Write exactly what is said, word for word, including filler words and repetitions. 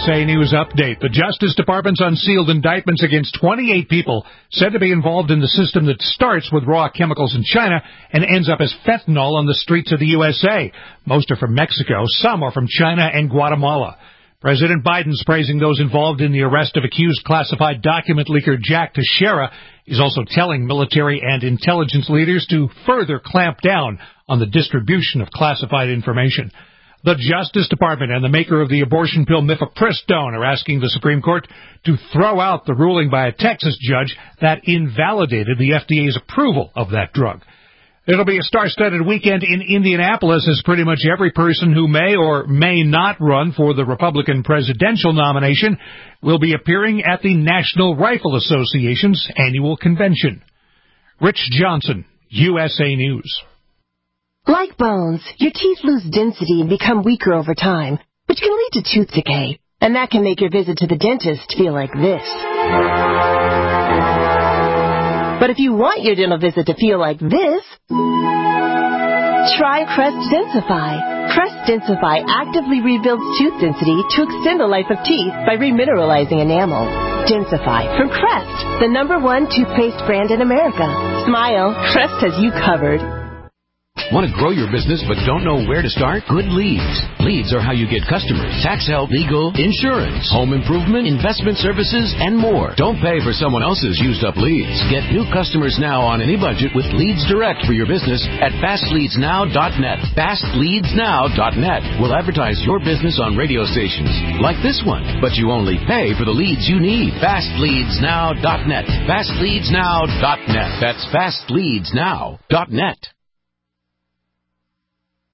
S A News Update. The Justice Department's unsealed indictments against twenty-eight people said to be involved in the system that starts with raw chemicals in China and ends up as fentanyl on the streets of the U S A. Most are from Mexico. Some are from China and Guatemala. President Biden's praising those involved in the arrest of accused classified document leaker Jack Teixeira. He's also telling military and intelligence leaders to further clamp down on the distribution of classified information. The Justice Department and the maker of the abortion pill mifepristone are asking the Supreme Court to throw out the ruling by a Texas judge that invalidated the F D A's approval of that drug. It'll be a star-studded weekend in Indianapolis as pretty much every person who may or may not run for the Republican presidential nomination will be appearing at the National Rifle Association's annual convention. Rich Johnson, U S A News. Like bones, your teeth lose density and become weaker over time, which can lead to tooth decay. And that can make your visit to the dentist feel like this. But if you want your dental visit to feel like this, try Crest Densify. Crest Densify actively rebuilds tooth density to extend the life of teeth by remineralizing enamel. Densify from Crest, the number one toothpaste brand in America. Smile, Crest has you covered. Want to grow your business but don't know where to start? Good leads. Leads are how you get customers, tax help, legal, insurance, home improvement, investment services, and more. Don't pay for someone else's used up leads. Get new customers now on any budget with Leads Direct for your business at fast leads now dot net. fast leads now dot net will advertise your business on radio stations like this one, but you only pay for the leads you need. fast leads now dot net. fast leads now dot net. That's fast leads now dot net.